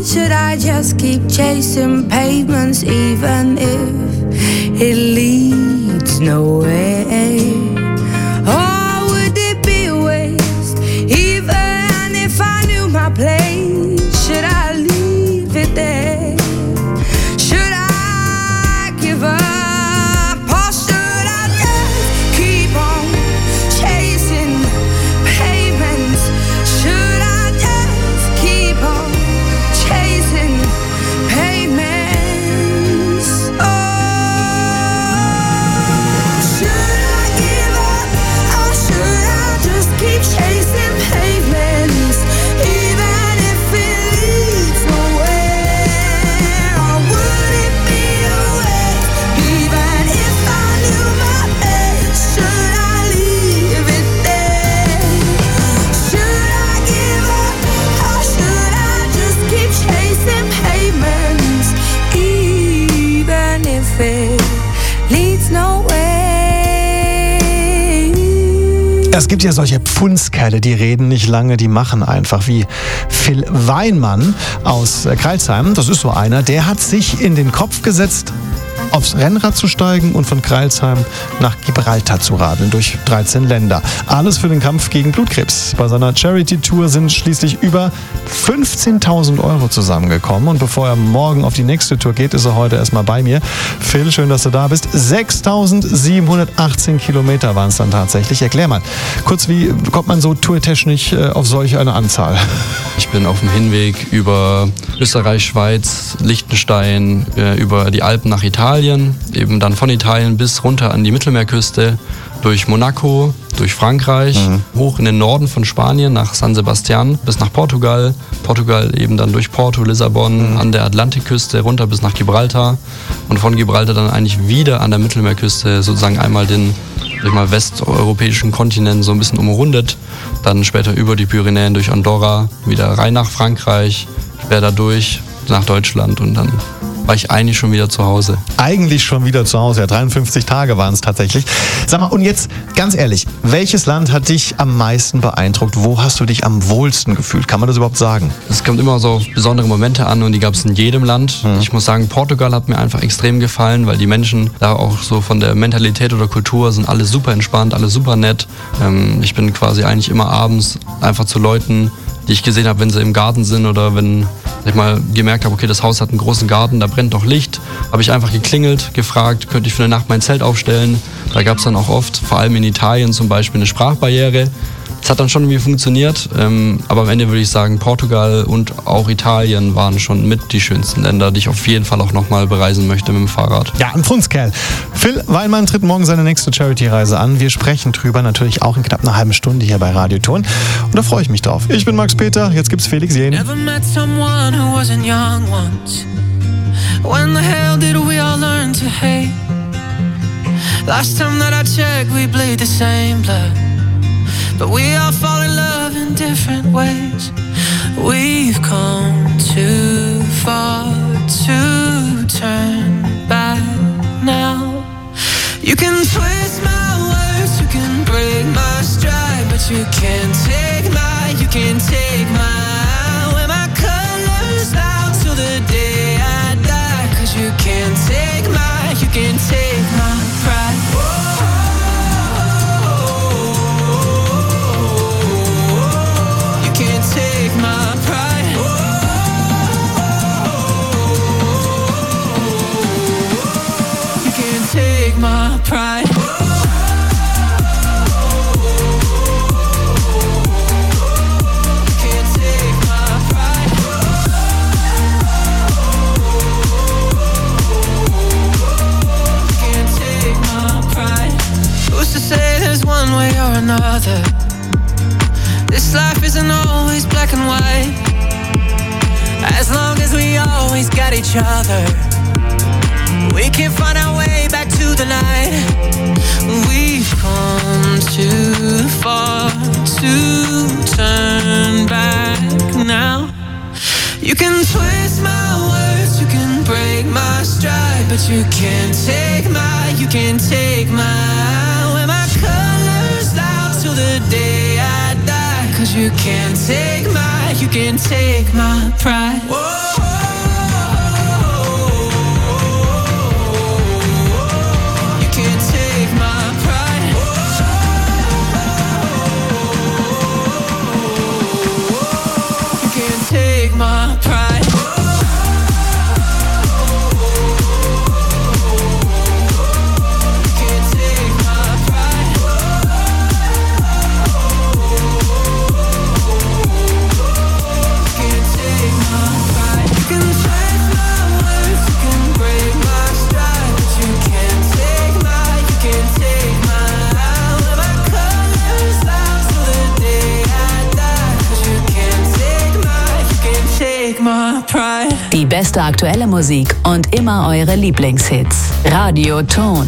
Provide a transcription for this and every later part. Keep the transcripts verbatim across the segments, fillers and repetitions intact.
Should I just keep chasing pavements even if it leads nowhere? Or would it be a waste even if I knew my place? Should I leave it there? Should I give up? Or should I just keep on chasing pavements? Should I just keep on chasing pavements? Oh, should I give up or should I just keep chasing pavements, even if it leads nowhere? Or would it be a waste, even if I knew my best? Should I leave it there? Should I give up or should I just keep chasing pavements, even if it leads nowhere? Es gibt ja solche Pfundskerle, die reden nicht lange, die machen einfach, wie Phil Weinmann aus äh, Crailsheim. Das ist so einer, der hat sich in den Kopf gesetzt, aufs Rennrad zu steigen und von Crailsheim nach Gibraltar zu radeln, durch dreizehn Länder. Alles für den Kampf gegen Blutkrebs. Bei seiner Charity-Tour sind schließlich über fünfzehntausend Euro zusammengekommen. Und bevor er morgen auf die nächste Tour geht, ist er heute erstmal bei mir. Phil, schön, dass du da bist. sechstausendsiebenhundertachtzehn Kilometer waren es dann tatsächlich. Erklär mal kurz, wie kommt man so tourtechnisch äh, auf solch eine Anzahl? Ich bin auf dem Hinweg über Österreich, Schweiz, Liechtenstein, äh, über die Alpen nach Italien, eben dann von Italien bis runter an die Mittelmeerküste, durch Monaco, durch Frankreich, mhm. hoch in den Norden von Spanien nach San Sebastian bis nach Portugal, Portugal eben dann durch Porto, Lissabon, mhm. an der Atlantikküste runter bis nach Gibraltar und von Gibraltar dann eigentlich wieder an der Mittelmeerküste sozusagen einmal den sag ich mal, westeuropäischen Kontinent so ein bisschen umrundet, dann später über die Pyrenäen durch Andorra, wieder rein nach Frankreich, später durch nach Deutschland und dann war ich eigentlich schon wieder zu Hause. Eigentlich schon wieder zu Hause, ja, dreiundfünfzig Tage waren es tatsächlich. Sag mal, und jetzt ganz ehrlich, welches Land hat dich am meisten beeindruckt? Wo hast du dich am wohlsten gefühlt? Kann man das überhaupt sagen? Es kommt immer so auf besondere Momente an und die gab es in jedem Land. Mhm. Ich muss sagen, Portugal hat mir einfach extrem gefallen, weil die Menschen da auch so von der Mentalität oder Kultur sind alle super entspannt, alle super nett. Ähm, ich bin quasi eigentlich immer abends einfach zu Leuten, die ich gesehen habe, wenn sie im Garten sind oder wenn ich mal gemerkt habe, okay, das Haus hat einen großen Garten, da brennt noch Licht, habe ich einfach geklingelt, gefragt, könnte ich für eine Nacht mein Zelt aufstellen. Da gab es dann auch oft, vor allem in Italien zum Beispiel, eine Sprachbarriere. Das hat dann schon irgendwie funktioniert, ähm, aber am Ende würde ich sagen, Portugal und auch Italien waren schon mit die schönsten Länder, die ich auf jeden Fall auch nochmal bereisen möchte mit dem Fahrrad. Ja, ein Pfundskerl. Phil Weinmann tritt morgen seine nächste Charity-Reise an. Wir sprechen drüber natürlich auch in knapp einer halben Stunde hier bei Radioton. Und da freue ich mich drauf. Ich bin Max Peter, jetzt gibt's Felix Jähn. Never met someone who wasn't young once. When the hell did we all learn to hate? Last time that I checked, we bleed the same blood. But we all fall in love in different ways. We've come too far to turn back now. You can twist my words, you can break my stride, but you can't take my, you can't take my, wear my colors out till the day I die. Cause you can't take my, you can't take my pride. Take my pride. You can't take my pride. You can't take my pride. You can't take my pride. Who's to say there's one way or another? This life isn't always black and white. As long as we always got each other, we can find our way back to the light. We've come too far to turn back now. You can twist my words, you can break my stride, but you can't take my, you can't take my, wear my colors out till the day I die. Cause you can't take my, you can take my pride. You can't take my pride. You can't take my pride. Die beste aktuelle Musik und immer eure Lieblingshits. Radio Ton.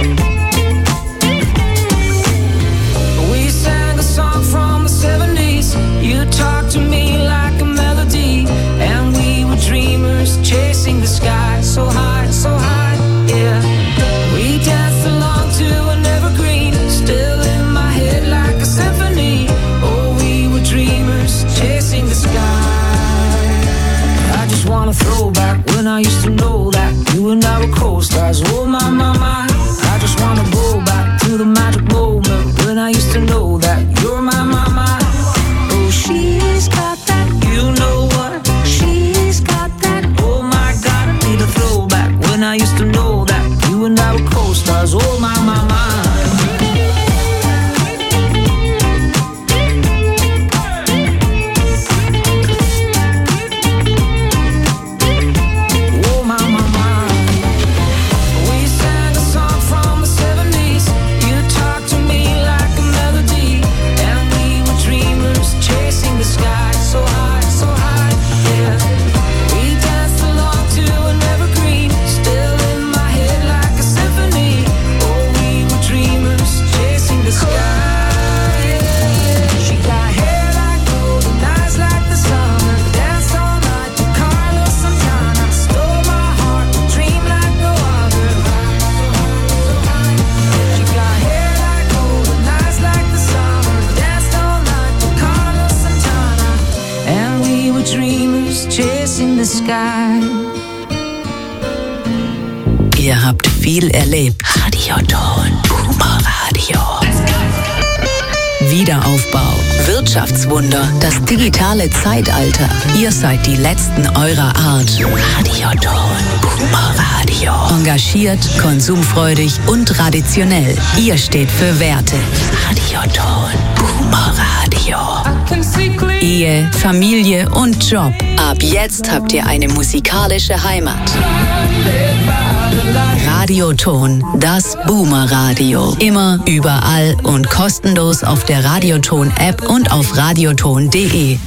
seventies dreamers chasing the sky. Ihr habt viel erlebt. Radioton, Boomer Radio. Wiederaufbau, Wirtschaftswunder, das digitale Zeitalter. Ihr seid die Letzten eurer Art. Radioton, Boomer Radio. Engagiert, konsumfreudig und traditionell. Ihr steht für Werte. Radioton, Boomer Radio. Ehe, Familie und Job. Ab jetzt habt ihr eine musikalische Heimat. Radioton, das Boomer Radio. Immer, überall und kostenlos auf der Radioton-App und auf radioton punkt de.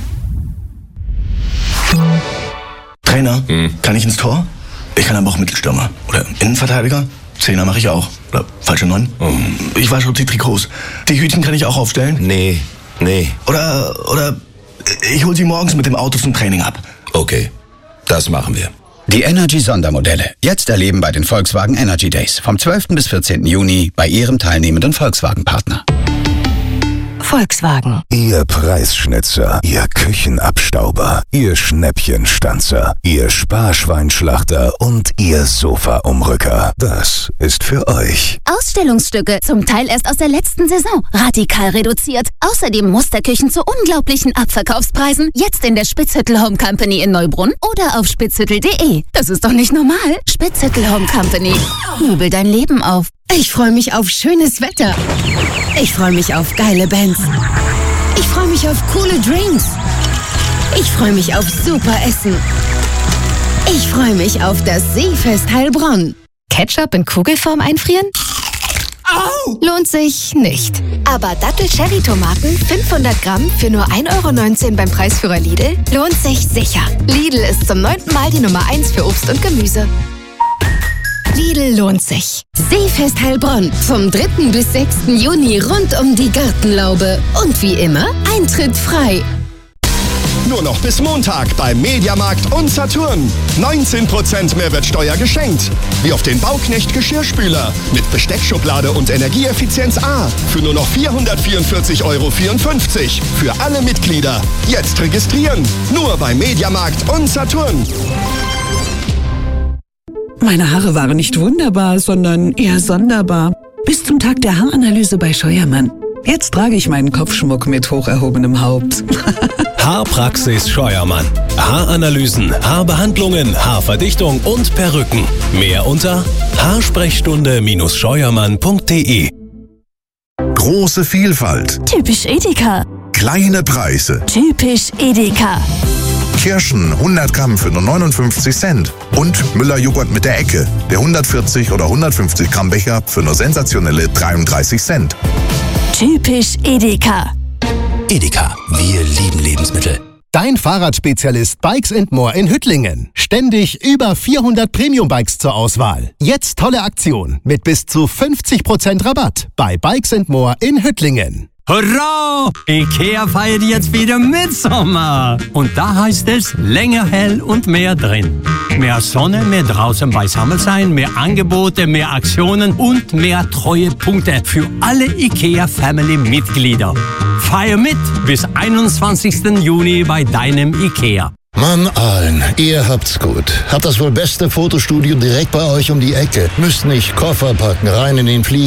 Trainer, hm. kann ich ins Tor? Ich kann aber auch Mittelstürmer. Oder Innenverteidiger? Zehner mache ich auch. Oder falsche Neun? Hm. Ich wasche die Trikots. Die Hütchen kann ich auch aufstellen? Nee, nee. Oder, oder ich hole sie morgens mit dem Auto zum Training ab. Okay, das machen wir. Die Energy-Sondermodelle. Jetzt erleben bei den Volkswagen Energy Days. Vom zwölften bis vierzehnten Juni bei Ihrem teilnehmenden Volkswagen-Partner. Volkswagen. Ihr Preisschnitzer, Ihr Küchenabstauber, Ihr Schnäppchenstanzer, Ihr Sparschweinschlachter und Ihr Sofaumrücker. Das ist für euch. Ausstellungsstücke, zum Teil erst aus der letzten Saison. Radikal reduziert. Außerdem Musterküchen zu unglaublichen Abverkaufspreisen. Jetzt in der Spitzhüttel Home Company in Neubrunn oder auf spitzhüttel punkt de. Das ist doch nicht normal. Spitzhüttel Home Company. Möbel dein Leben auf. Ich freue mich auf schönes Wetter. Ich freue mich auf geile Bands. Ich freue mich auf coole Drinks. Ich freue mich auf super Essen. Ich freue mich auf das Seefest Heilbronn. Ketchup in Kugelform einfrieren? Au! Lohnt sich nicht. Aber Dattel-Cherry-Tomaten fünfhundert Gramm für nur ein Euro neunzehn beim Preisführer Lidl lohnt sich sicher. Lidl ist zum neunten Mal die Nummer eins für Obst und Gemüse. Lidl lohnt sich. Seefest Heilbronn vom dritten bis sechsten Juni rund um die Gartenlaube. Und wie immer, Eintritt frei. Nur noch bis Montag beim Mediamarkt und Saturn. neunzehn Prozent Mehrwertsteuer geschenkt. Wie auf den Bauknecht Geschirrspüler mit Besteckschublade und Energieeffizienz A für nur noch vierhundertvierundvierzig Euro vierundfünfzig. Für alle Mitglieder. Jetzt registrieren. Nur beim Mediamarkt und Saturn. Meine Haare waren nicht wunderbar, sondern eher sonderbar. Bis zum Tag der Haaranalyse bei Scheuermann. Jetzt trage ich meinen Kopfschmuck mit hoch erhobenem Haupt. Haarpraxis Scheuermann. Haaranalysen, Haarbehandlungen, Haarverdichtung und Perücken. Mehr unter haarsprechstunde Scheuermann punkt de. Große Vielfalt. Typisch Edeka. Kleine Preise. Typisch Edeka. Kirschen hundert Gramm für nur neunundfünfzig Cent. Und Müller-Joghurt mit der Ecke. Der hundertvierzig oder hundertfünfzig Gramm Becher für nur sensationelle dreiunddreißig Cent. Typisch Edeka. Edeka, wir lieben Lebensmittel. Dein Fahrradspezialist Bikes and More in Hüttlingen. Ständig über vierhundert Premium-Bikes zur Auswahl. Jetzt tolle Aktion mit bis zu fünfzig Prozent Rabatt bei Bikes and More in Hüttlingen. Hurra! Ikea feiert jetzt wieder Mitsommer. Und da heißt es länger hell und mehr drin. Mehr Sonne, mehr draußen beisammen sein, mehr Angebote, mehr Aktionen und mehr Treuepunkte für alle Ikea-Family-Mitglieder. Feier mit bis einundzwanzigsten Juni bei deinem Ikea. Mann allen, ihr habt's gut. Habt das wohl beste Fotostudio direkt bei euch um die Ecke. Müsst nicht Koffer packen, rein in den Flieger.